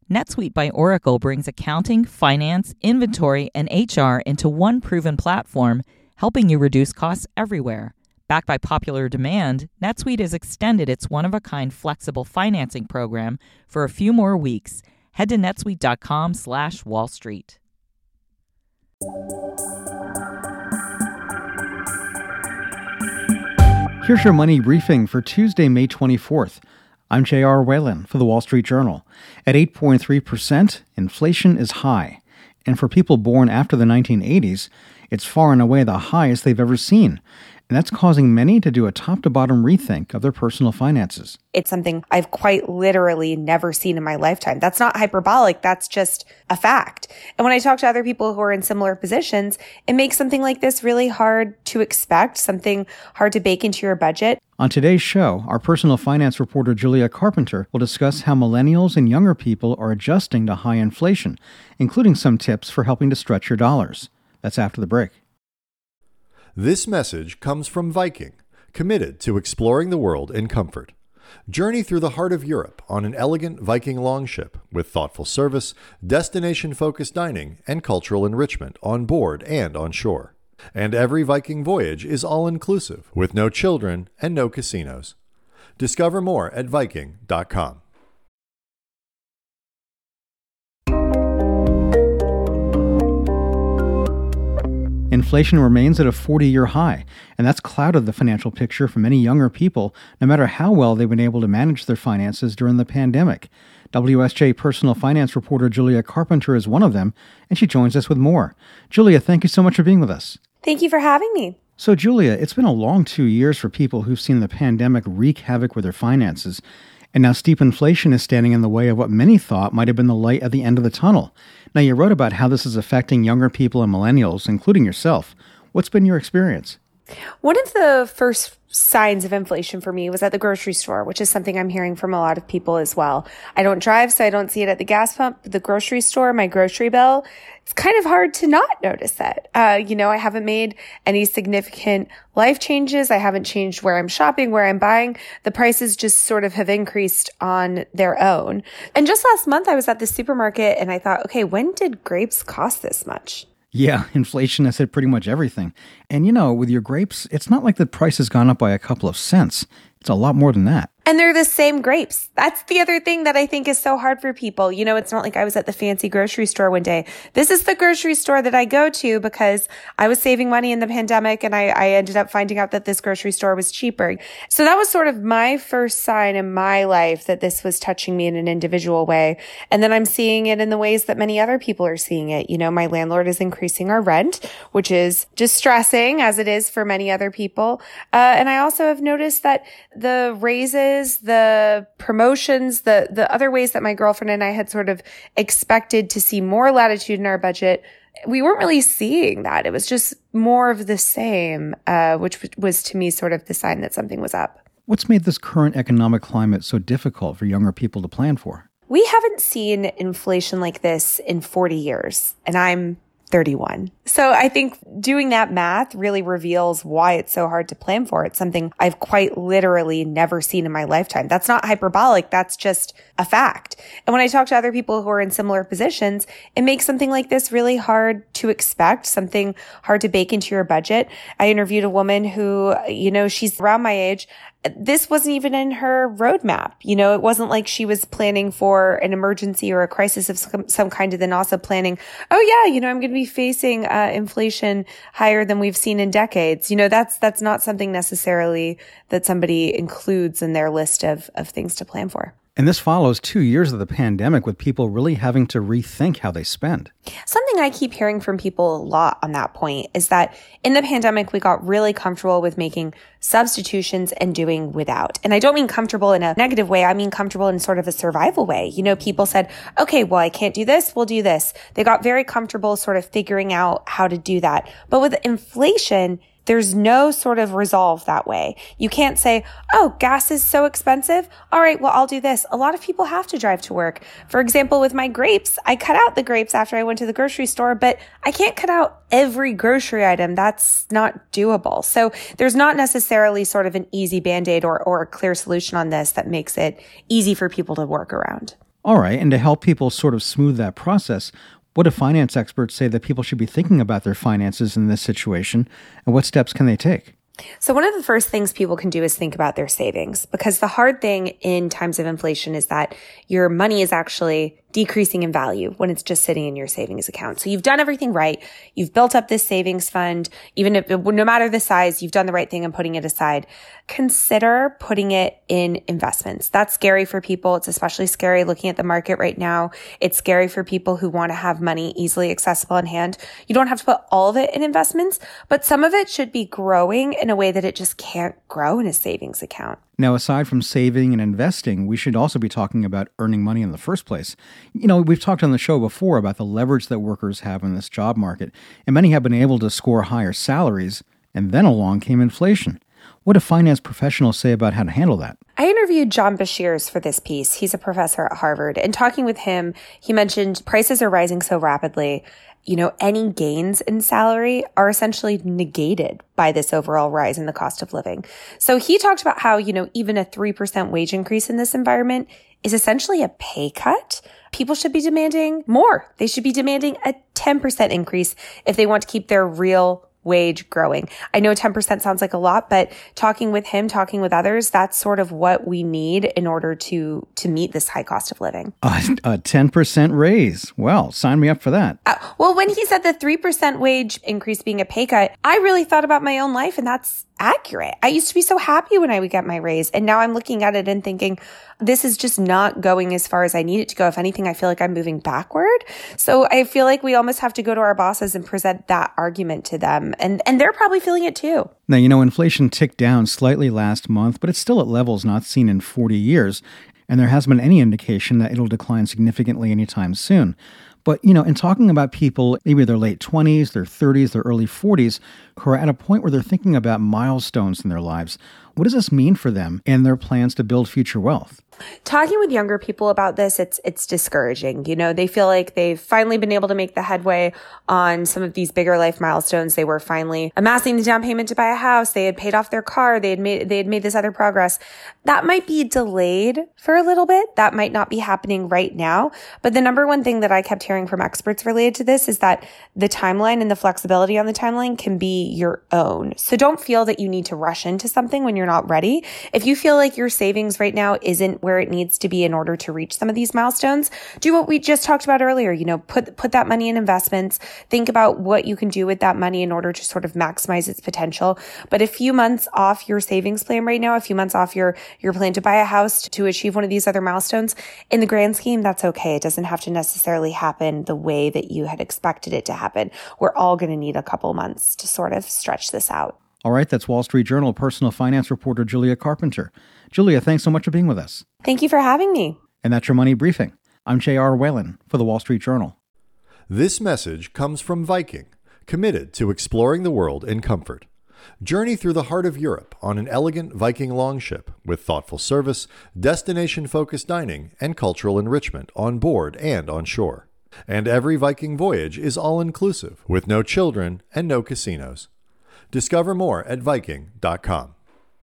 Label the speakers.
Speaker 1: NetSuite by Oracle brings accounting, finance, inventory, and HR into one proven platform, helping you reduce costs everywhere. Backed by popular demand, NetSuite has extended its one-of-a-kind flexible financing program for a few more weeks. Head to netsuite.com/Wall Street.
Speaker 2: Here's your money briefing for Tuesday, May 24th. I'm J.R. Whalen for the Wall Street Journal. At 8.3%, inflation is high. And for people born after the 1980s, it's far and away the highest they've ever seen. And that's causing many to do a top-to-bottom rethink of their personal finances.
Speaker 3: It's something I've quite literally never seen in my lifetime. That's not hyperbolic. That's just a fact. And when I talk to other people who are in similar positions, it makes something like this really hard to expect, something hard to bake into your budget.
Speaker 2: On today's show, our personal finance reporter Julia Carpenter will discuss how millennials and younger people are adjusting to high inflation, including some tips for helping to stretch your dollars. That's after the break.
Speaker 4: This message comes from Viking, committed to exploring the world in comfort. Journey through the heart of Europe on an elegant Viking longship with thoughtful service, destination-focused dining, and cultural enrichment on board and on shore. And every Viking voyage is all-inclusive, with no children and no casinos. Discover more at Viking.com.
Speaker 2: Inflation remains at a 40-year high, and that's clouded the financial picture for many younger people, no matter how well they've been able to manage their finances during the pandemic. WSJ personal finance reporter Julia Carpenter is one of them, and she joins us with more. Julia, thank you so much for being with us.
Speaker 3: Thank you for having me.
Speaker 2: So, Julia, it's been a long 2 years for people who've seen the pandemic wreak havoc with their finances, and now steep inflation is standing in the way of what many thought might have been the light at the end of the tunnel. Now, you wrote about how this is affecting younger people and millennials, including yourself. What's been your experience?
Speaker 3: One of the first signs of inflation for me was at the grocery store, which is something I'm hearing from a lot of people as well. I don't drive, so I don't see it at the gas pump, but the grocery store, my grocery bill, it's kind of hard to not notice that. I haven't made any significant life changes. I haven't changed where I'm shopping, where I'm buying. The prices just sort of have increased on their own. And just last month, I was at the supermarket and I thought, okay, when did grapes cost this much?
Speaker 2: Yeah, inflation has hit pretty much everything. And with your grapes, it's not like the price has gone up by a couple of cents. It's a lot more than that.
Speaker 3: And they're the same grapes. That's the other thing that I think is so hard for people. It's not like I was at the fancy grocery store one day. This is the grocery store that I go to because I was saving money in the pandemic and I ended up finding out that this grocery store was cheaper. So that was sort of my first sign in my life that this was touching me in an individual way. And then I'm seeing it in the ways that many other people are seeing it. My landlord is increasing our rent, which is distressing as it is for many other people. And I also have noticed that the raises, the promotions, the other ways that my girlfriend and I had sort of expected to see more latitude in our budget, we weren't really seeing that. It was just more of the same, which was to me sort of the sign that something was up.
Speaker 2: What's made this current economic climate so difficult for younger people to plan for?
Speaker 3: We haven't seen inflation like this in 40 years, and I'm 31. So I think doing that math really reveals why it's so hard to plan for. It's something I've quite literally never seen in my lifetime. That's not hyperbolic. That's just a fact. And when I talk to other people who are in similar positions, it makes something like this really hard to expect, something hard to bake into your budget. I interviewed a woman who, she's around my age. This wasn't even in her roadmap. It wasn't like she was planning for an emergency or a crisis of some kind and then also planning, I'm going to be facing inflation higher than we've seen in decades. That's not something necessarily that somebody includes in their list of things to plan for.
Speaker 2: And this follows 2 years of the pandemic with people really having to rethink how they spend.
Speaker 3: Something I keep hearing from people a lot on that point is that in the pandemic, we got really comfortable with making substitutions and doing without. And I don't mean comfortable in a negative way. I mean comfortable in sort of a survival way. People said, okay, well, I can't do this. We'll do this. They got very comfortable sort of figuring out how to do that. But with inflation, there's no sort of resolve that way. You can't say, oh, gas is so expensive. All right, well, I'll do this. A lot of people have to drive to work. For example, with my grapes, I cut out the grapes after I went to the grocery store, but I can't cut out every grocery item. That's not doable. So there's not necessarily sort of an easy Band-Aid or a clear solution on this that makes it easy for people to work around.
Speaker 2: All right, and to help people sort of smooth that process, what do finance experts say that people should be thinking about their finances in this situation, and what steps can they take?
Speaker 3: So one of the first things people can do is think about their savings, because the hard thing in times of inflation is that your money is actually decreasing in value when it's just sitting in your savings account. So you've done everything right. You've built up this savings fund. Even if, no matter the size, you've done the right thing in putting it aside. Consider putting it in investments. That's scary for people. It's especially scary looking at the market right now. It's scary for people who want to have money easily accessible in hand. You don't have to put all of it in investments, but some of it should be growing in a way that it just can't grow in a savings account.
Speaker 2: Now, aside from saving and investing, we should also be talking about earning money in the first place. You know, we've talked on the show before about the leverage that workers have in this job market, and many have been able to score higher salaries, and then along came inflation. What do finance professionals say about how to handle that?
Speaker 3: I interviewed John Bashirs for this piece. He's a professor at Harvard, and talking with him, he mentioned prices are rising so rapidly. You know, any gains in salary are essentially negated by this overall rise in the cost of living. So he talked about how, you know, even a 3% wage increase in this environment is essentially a pay cut. People should be demanding more. They should be demanding a 10% increase if they want to keep their real wage growing. I know 10% sounds like a lot, but talking with him, talking with others, that's sort of what we need in order to meet this high cost of living.
Speaker 2: A 10% raise. Well, sign me up for that.
Speaker 3: Well, when he said the 3% wage increase being a pay cut, I really thought about my own life, and that's accurate. I used to be so happy when I would get my raise, and now I'm looking at it and thinking, this is just not going as far as I need it to go. If anything, I feel like I'm moving backward. So I feel like we almost have to go to our bosses and present that argument to them. And they're probably feeling it too.
Speaker 2: Now, you know, inflation ticked down slightly last month, but it's still at levels not seen in 40 years. And there hasn't been any indication that it'll decline significantly anytime soon. But, you know, in talking about people, maybe their late 20s, their 30s, their early 40s, who are at a point where they're thinking about milestones in their lives, what does this mean for them and their plans to build future wealth?
Speaker 3: Talking with younger people about this, it's discouraging. You know, they feel like they've finally been able to make the headway on some of these bigger life milestones. They were finally amassing the down payment to buy a house. They had paid off their car. They had made this other progress. That might be delayed for a little bit. That might not be happening right now. But the number one thing that I kept hearing from experts related to this is that the timeline and the flexibility on the timeline can be your own. So don't feel that you need to rush into something when you're not ready. If you feel like your savings right now isn't where it needs to be in order to reach some of these milestones, do what we just talked about earlier. You know, put that money in investments. Think about what you can do with that money in order to sort of maximize its potential. But a few months off your savings plan right now, a few months off your plan to buy a house to achieve one of these other milestones, in the grand scheme, that's okay. It doesn't have to necessarily happen the way that you had expected it to happen. We're all going to need a couple months to sort of stretch this out.
Speaker 2: All right, that's Wall Street Journal personal finance reporter Julia Carpenter. Julia, thanks so much for being with us.
Speaker 3: Thank you for having me.
Speaker 2: And that's your Money Briefing. I'm J.R. Whalen for the Wall Street Journal.
Speaker 4: This message comes from Viking, committed to exploring the world in comfort. Journey through the heart of Europe on an elegant Viking longship with thoughtful service, destination-focused dining, and cultural enrichment on board and on shore. And every Viking voyage is all-inclusive, with no children and no casinos. Discover more at Viking.com.